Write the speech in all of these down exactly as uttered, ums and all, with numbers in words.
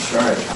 十二章。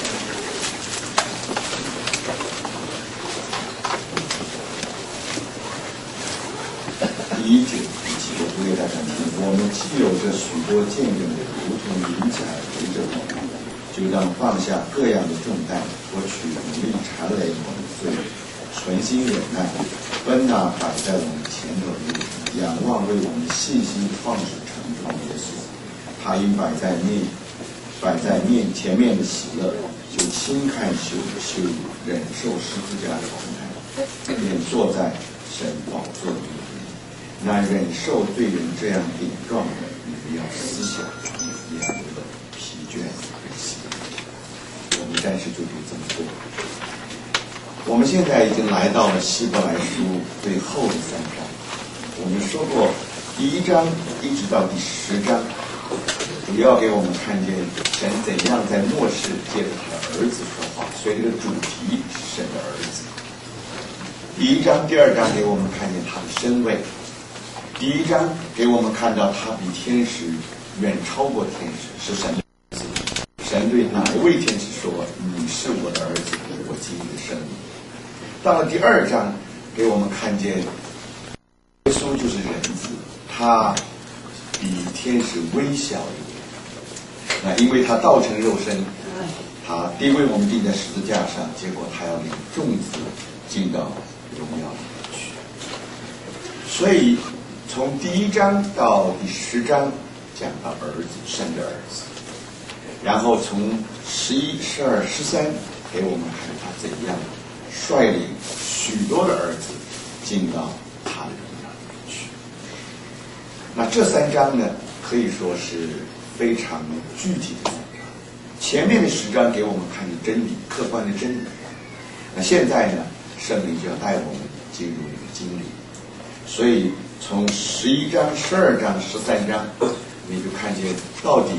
第一节，我读给大家听。我们既有着许多见证的，如同云彩围着我们，就当放下各样的重担，脱去努力缠累我们的罪，存心忍耐，奔那摆在我们前头的路，仰望为我们信心创始成终的耶稣。他因摆在面摆在面前面的喜乐，就轻看羞羞辱，忍受十字架的苦难，便坐在神宝座的右边。那忍受对人这样顶撞的，你不要思想，也不得疲倦和喜乐。我们暂时就可以这么做。我们现在已经来到了希伯来书最后的三章。我们说过，第一章一直到第十章，主要给我们看见神怎样在末世借着他的儿子说话，所以这个主题是神的儿子。第一章、第二章给我们看见他的身位。第一章给我们看到他比天使远超过天使，是神的儿子。神对哪一位天使说：“你是我的儿子，我给你的生命。”到了第二章，给我们看见耶稣就是人子，他比天使微小一点。那因为他道成肉身，他第为我们钉在十字架上，结果他要领众子进到荣耀里面去。所以从第一章到第十章讲到儿子，神的儿子，然后从十一、十二、十三给我们看他怎样率领许多的儿子进到他的荣耀里面去。那这三章呢，可以说是非常具体的三章。前面的十章给我们看的真理，客观的真理。那现在呢，圣灵就要带我们进入这个经历。所以从十一章、十二章、十三章，你就看见到底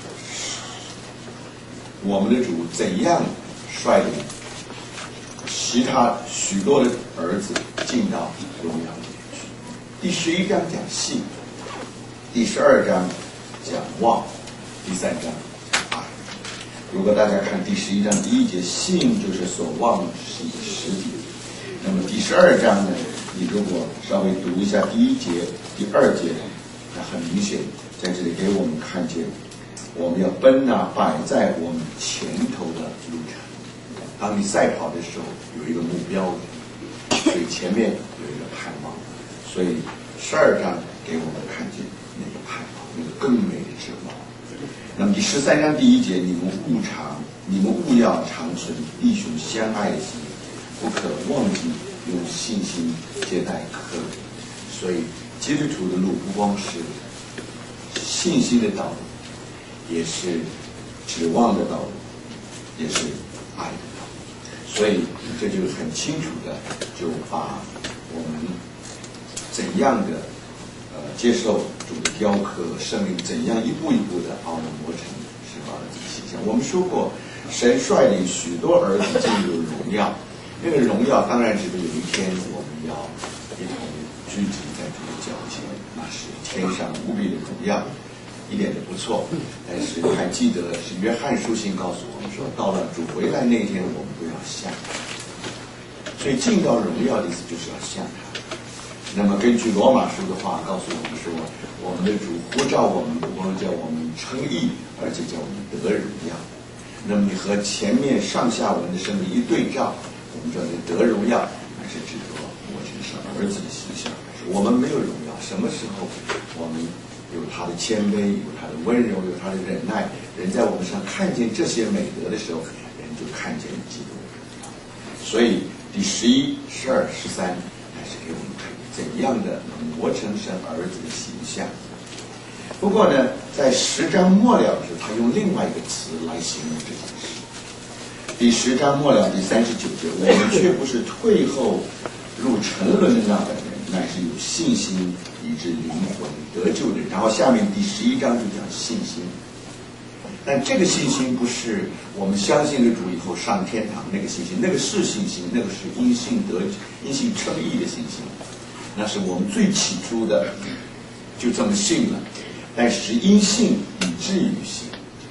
我们的主怎样率领其他许多的儿子进到荣耀里面去。第十一章讲信，第十二章讲望，第三章讲爱。如果大家看第十一章第一节，信就是所望是一个实体。那么第十二章呢，你如果稍微读一下第一节、第二节，那很明显，在这里给我们看见，我们要奔那摆在我们前头的路程。当你赛跑的时候，有一个目标，所以前面有一个盼望。所以十二章给我们看见那个盼望，那个更美的指望。那么第十三章第一节，你们务常，你们务要长存弟兄相爱的心，不可忘记用信心接待客人。所以基督徒的路不光是信心的道路，也是指望的道路，也是爱的道路。所以这就很清楚的就把我们怎样的呃接受主的雕刻，圣灵怎样一步一步的把我们磨成是儿子的形象。我们说过，神率领许多儿子进入荣耀。那个荣耀当然指的有一天我们要一同聚集在主的脚前，那是天上无比的荣耀，一点都不错。但是还记得是约翰书信告诉我们说，到了主回来那一天，我们都要像他。所以进到荣耀的意思就是要像他。那么根据罗马书的话告诉我们说，我们的主呼召我们，不光叫我们称义，而且叫我们得荣耀。那么你和前面上下文的圣经一对照，我们知道这得荣耀还是指着我这是儿子的形象。我们没有荣耀，什么时候我们有他的谦卑，有他的温柔，有他的忍耐，人在我们身上看见这些美德的时候，人就看见基督的荣耀。所以第十一、十二、十三还是给我们看怎样的能磨成神儿子的形象。不过呢，在十章末了的时候，他用另外一个词来形容这件事。第十章末了第三十九节，我们却不是退后入沉沦的那等人，乃是有信心以致灵魂得救的人。然后下面第十一章就讲信心，但这个信心不是我们相信了主以后上天堂那个信心，那个是信心，那个是因信得因信称义的信心，那是我们最起初的就这么信了。但是因信以至于信，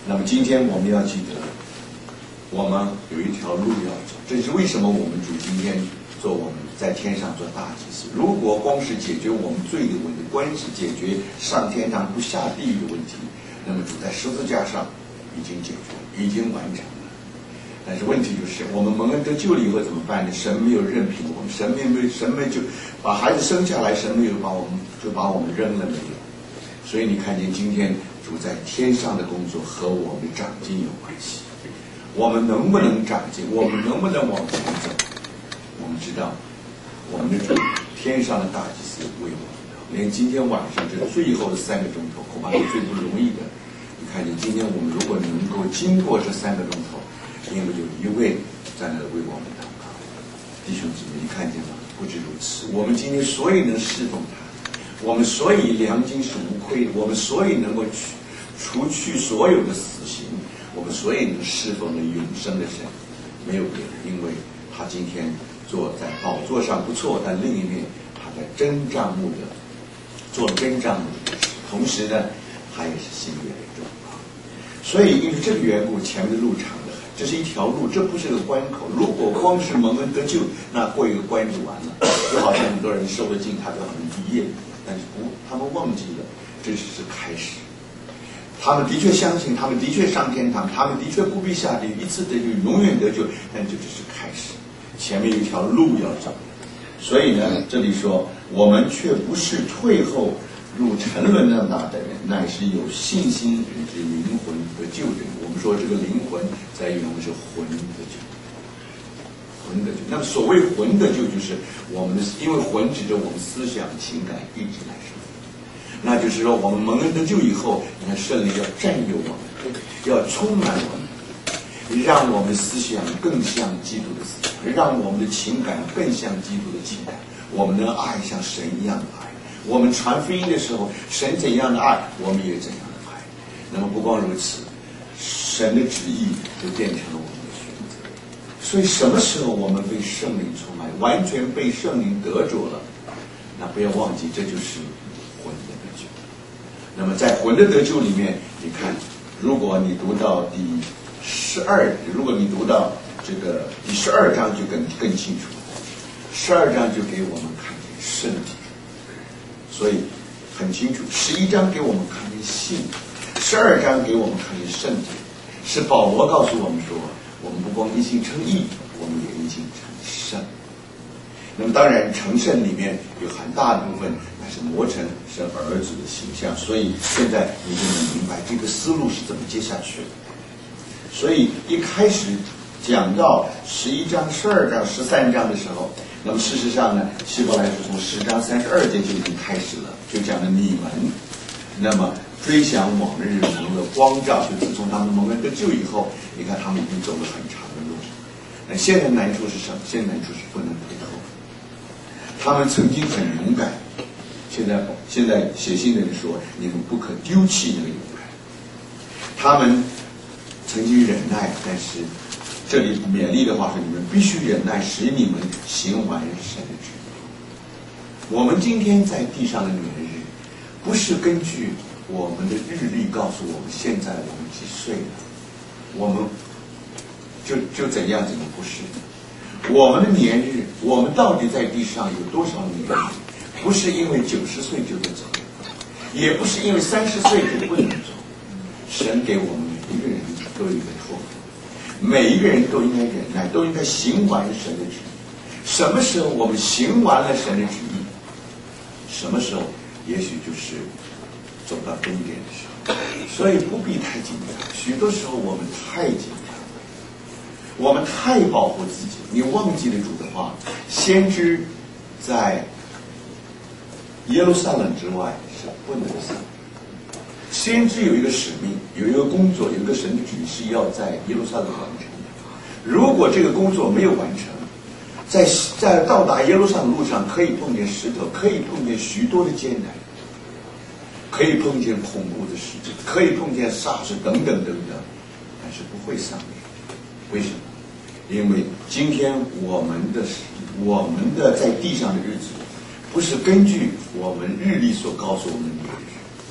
那么今天我们要记得，我们有一条路要走，这是为什么我们主今天做我们在天上做大祭司。如果光是解决我们罪的问题，光是解决上天堂不下地狱的问题，那么主在十字架上已经解决，已经完成了。但是问题就是，我们蒙恩得救了以后怎么办呢？神没有任凭我们，神没有，神没就把孩子生下来，神没有把我们就把我们扔了没有。所以你看见今天主在天上的工作和我们长进有关系。我们能不能长进？我们能不能往前走？我们知道，我们的主天上的大祭司为我们的，连今天晚上这最后的三个钟头，恐怕是最不容易的。你看见今天我们如果能够经过这三个钟头，因为有一位在那为我们祷告，弟兄姊妹，你看见吗？不止如此，我们今天所以能侍奉他，我们所以良心是无愧的，我们所以能够去除去所有的死刑，我们所以能侍奉了永生的神，没有别的，因为他今天坐在宝座上不错，但另一面他在真帐幕的做了真帐幕的事，同时呢，他也是新约的中保。所以因为这个缘故，前面的路长得很，这是一条路，这不是个关口。如果光是蒙恩得救，那过一个关就完了，就好像很多人受了尽，他就好像毕业，但是不，他们忘记了，这只是开始。他们的确相信，他们的确上天堂，他们的确不必下地狱，一次得救，永远得救，但这只是开始，前面有一条路要走。所以呢，这里说我们却不是退后入沉沦那么大的人，乃是有信心以致灵魂得救的人。我们说这个灵魂在原文是魂得救，魂得救。那么所谓魂得救，就是我们的，因为魂指着我们思想、情感、意志来说。那就是说，我们蒙恩得救以后，你看圣灵要占有我们，要充满我们，让我们思想更像基督的思想，让我们的情感更像基督的情感，我们的爱像神一样的爱。我们传福音的时候，神怎样的爱，我们也怎样的爱。那么不光如此，神的旨意就变成了我们的选择。所以什么时候我们被圣灵充满，完全被圣灵得着了，那不要忘记，这就是魂的得救。那么在魂的得救里面，你看，如果你读到第十二，如果你读到这个第十二章，就更更清楚。十二章就给我们看见圣体。所以很清楚，十一章给我们看见信，十二章给我们看见圣体，是保罗告诉我们说，我们不光一心称义，我们也一心称圣。那么当然成圣里面有很大的部分乃是磨成神儿子的形象，所以现在你就能明白这个思路是怎么接下去的。所以一开始讲到十一章、十二章、十三章的时候，那么事实上呢，希伯来书从十章三十二节就已经开始了，就讲了你们，那么追想往日蒙了光照，就自从他们蒙恩得救以后，你看他们已经走了很长的路。那现在难处是什么？现在难处是不能退后。他们曾经很勇敢，现在现在写信的人说，你们不可丢弃那个勇敢。他们曾经忍耐，但是这里勉励的话是，你们必须忍耐，使你们行完神的旨意。我们今天在地上的年日，不是根据我们的日历告诉我们现在我们几岁了，我们就就怎样怎样，不是。我们的年日，我们到底在地上有多少年日？不是因为九十岁就得走，也不是因为三十岁就不能走。神给我们每一个人都有一个托付。每一个人都应该忍耐，都应该行完神的旨意。什么时候我们行完了神的旨意，什么时候也许就是走到终点的时候。所以不必太紧张，许多时候我们太紧张，我们太保护自己。你忘记了主的话，先知在耶路撒冷之外是不能散。先知有一个使命，有一个工作，有一个神的旨意是要在耶路撒冷完成的。如果这个工作没有完成，在在到达耶路撒冷路上可以碰见石头，可以碰见许多的艰难，可以碰见恐怖的事情，可以碰见煞事等等等等，但是不会丧命。为什么？因为今天我们的我们的在地上的日子，不是根据我们日历所告诉我们的年日。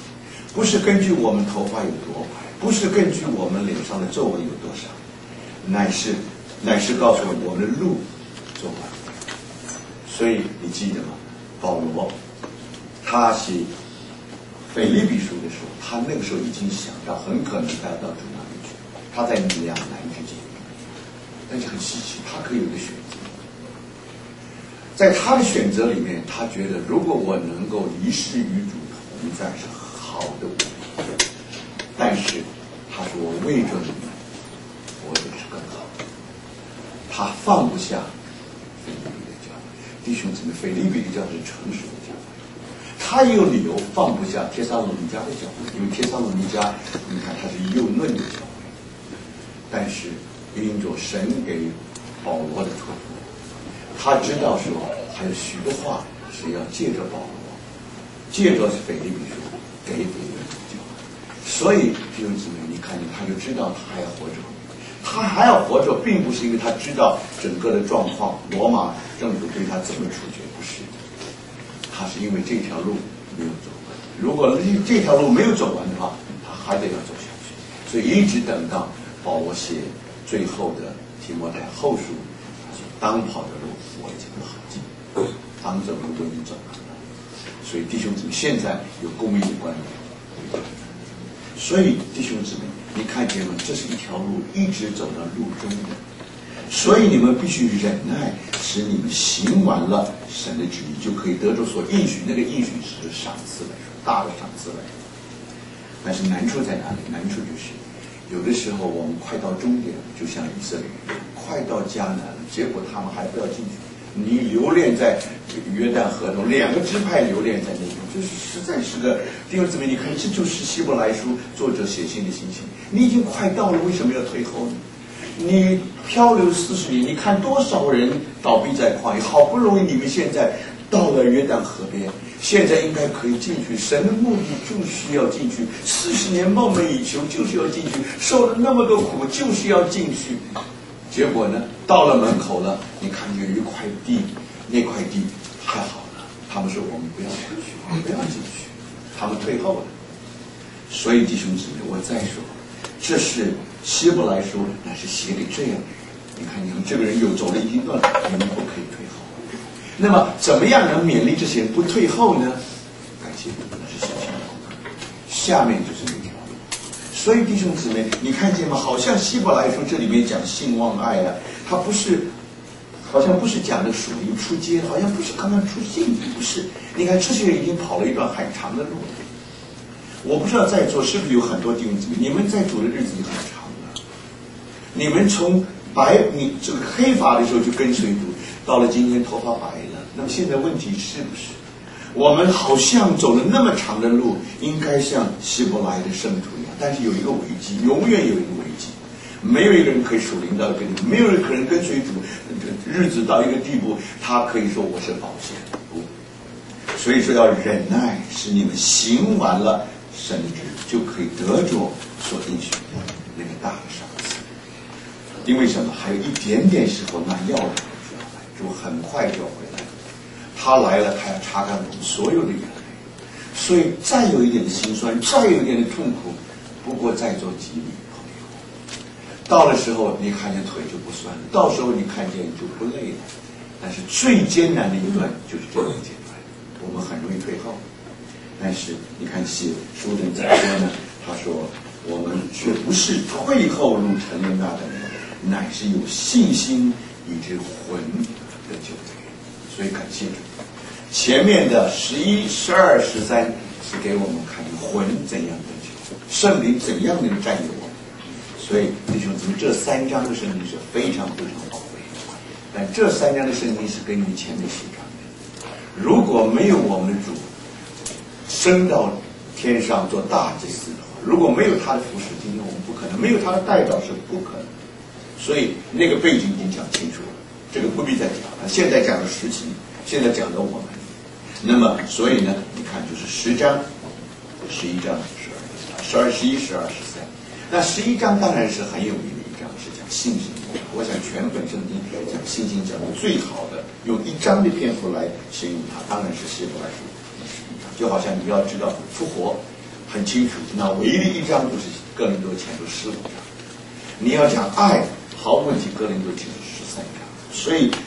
不是根据我们头发有多白，不是根据我们脸上的皱纹有多少，乃是乃是告诉我们的路走完。所以你记得吗？保罗他写腓立比书的时候，他那个时候已经想到很可能他要到主那里去，他在两难之间，但是很稀奇，他可以有一个选择。在他的选择里面，他觉得如果我能够离世与主同在是好的无比，但是他说我为着你们，我也是更好的。他放不下腓立比的教会，弟兄姊妹，腓立比的教会是成熟的教会，他也有理由放不下帖撒罗尼迦的教会，因为帖撒罗尼迦你看他是幼嫩的教会，但是因着神给保罗的托付，他知道说还有许多话是要借着保罗，借着腓立比书给腓立比教会，所以弟兄姊妹，你看见他就知道他还要活着，他还要活着，并不是因为他知道整个的状况，罗马政府对他怎么处决，不是的，他是因为这条路没有走完。如果这条路没有走完的话，他还得要走下去，所以一直等到保罗写最后的提摩太后书，当跑的路我已经不好进，当走路都已经走完了。所以弟兄姊妹，现在有公义的观念，所以弟兄姊妹，你看见吗？这是一条路，一直走到路中的。所以你们必须忍耐，使你们行完了神的旨意，就可以得着所应许。那个应许是赏赐来说，大的赏赐来说。但是难处在哪里？难处就是有的时候我们快到终点了，就像以色列人快到迦南了，结果他们还不要进去。你留恋在约旦河中，两个支派留恋在那边，就是实在是个弟兄姊妹，你看这就是希伯来书作者写信的心情。你已经快到了，为什么要退后呢？你漂流四十年，你看多少人倒闭在旷野，好不容易你们现在到了约旦河边，现在应该可以进去，神的目的就是要进去，四十年梦寐以求就是要进去，受了那么多苦就是要进去，结果呢，到了门口了，你看有一块地，那块地太好了，他们说我们不要进去，我们不要进去，他们退后了。所以弟兄姊妹，我再说，这是希伯来书乃是写给这样的人。你看，你们这个人有走了一段，你们不可以退后。那么，怎么样能勉励这些人不退后呢？感谢主，那是小心的。下面就是那条路。所以弟兄姊妹，你看见吗？好像希伯来书这里面讲信望爱啊，它不是，好像不是讲的属灵出街，好像不是刚刚出信，不是。你看这些人已经跑了一段很长的路了。我不知道在座是不是有很多弟兄姊妹，你们在主的日子已经很长了。你们从白你这个黑发的时候就跟随主，到了今天头发白了，那么现在问题是不是我们好像走了那么长的路，应该像希伯来的圣徒一样，但是有一个危机，永远有一个危机，没有一个人可以属灵到一个地步，没有人可能跟随主日子到一个地步，他可以说我是保险不，所以说要忍耐，使你们行完了神的旨意，就可以得着所应许的那个大的赏赐。因为什么？还有一点点时候，那要来就要来，主很快就要回来。他来了，他要擦干我们所有的眼泪。所以再有一点的心酸，再有一点的痛苦，不过再做几米朋友。到了时候，你看见腿就不酸了；到时候你看见就不累了。但是最艰难的一段就是这个阶段，我们很容易退后。但是你看写书的人怎么说呢？他说我们却不是退后入沉沦那等人，乃是有信心以致魂的救罪。所以感谢主，前面的十一、十二、十三是给我们看魂怎样得救，圣灵怎样能占有我们。所以弟兄姊妹，这三章的圣经是非常非常宝贵的。但这三章的圣经是根据前面四章的。如果没有我们的主升到天上做大祭司的话，如果没有他的服侍，今天我们不可能；没有他的代祷是不可能。所以那个背景已经讲清楚了，这个不必再讲了。现在讲的实情，现在讲的我们。那么，所以呢，你看就是十章、十一章、十二、十二、十一、十二、十三。那十一章当然是很有名的一章，是讲信心。我想全本圣经讲信心讲的最好的，用一章的篇幅来形容它，当然是希伯来书。就好像你要知道复活， 很清楚。那唯一的一章就是哥林多前书十五章。你要讲爱，毫无问题，哥林多前书十三章。所以